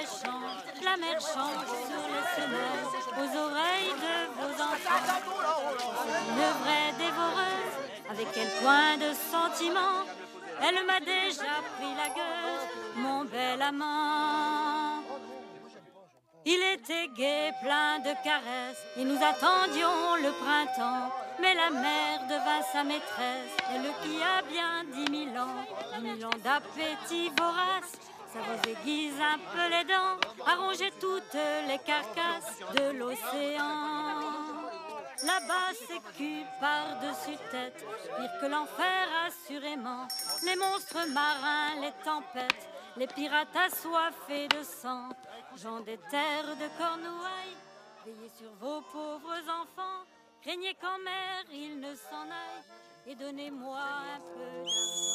la mer chante sur les semelles, aux oreilles de vos enfants. Une vraie dévoreuse, avec quel point de sentiment, elle m'a déjà pris la gueule, mon bel amant. Il était gai, plein de caresses, et nous attendions le printemps. Mais la mer devint sa maîtresse, elle qui a bien 10 000 ans, 10 000 ans d'appétit vorace. Ça vous aiguise un peu les dents, à ronger toutes les carcasses de l'océan. Là-bas c'est cul par-dessus tête, pire que l'enfer assurément. Les monstres marins, les tempêtes, les pirates assoiffés de sang. Gens des terres de Cornouailles, veillez sur vos pauvres enfants. Craignez qu'en mer ils ne s'en aillent, et donnez-moi un peu d'argent.